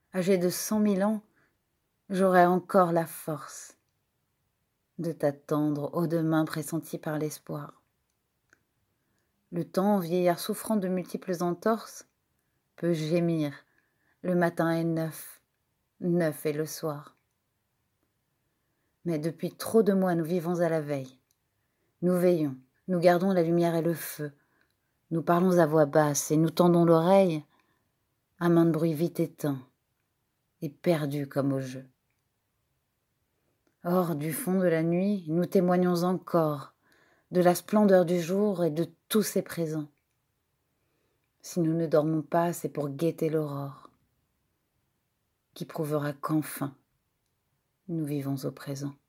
âgé de 100 000 ans, j'aurai encore la force de t'attendre au demain pressenti par l'espoir. Le temps, vieillard souffrant de multiples entorses, peut gémir, le matin est neuf, neuf est le soir. Mais depuis trop de mois, nous vivons à la veille. Nous veillons, nous gardons la lumière et le feu. Nous parlons à voix basse et nous tendons l'oreille à main de bruit vite éteint et perdu comme au jeu. Or, du fond de la nuit, nous témoignons encore de la splendeur du jour et de tous ses présents. Si nous ne dormons pas, c'est pour guetter l'aurore, qui prouvera qu'enfin, nous vivons au présent.